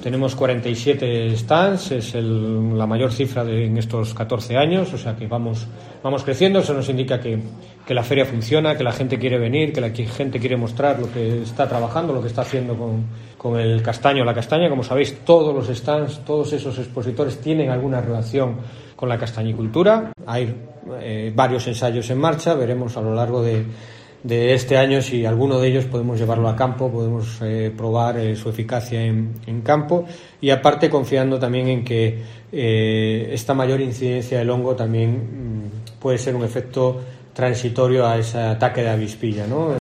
Tenemos 47 stands, es la mayor cifra en estos 14 años, o sea que vamos creciendo. Eso nos indica que la feria funciona, que la gente quiere venir, que la gente quiere mostrar lo que está trabajando, lo que está haciendo con el castaño, la castaña. Como sabéis, todos los stands, todos esos expositores tienen alguna relación con la castañicultura. Hay varios ensayos en marcha, veremos a lo largo de este año si alguno de ellos podemos llevarlo a campo, podemos probar su eficacia en campo, y aparte confiando también en que esta mayor incidencia del hongo también puede ser un efecto transitorio a ese ataque de avispilla, ¿no?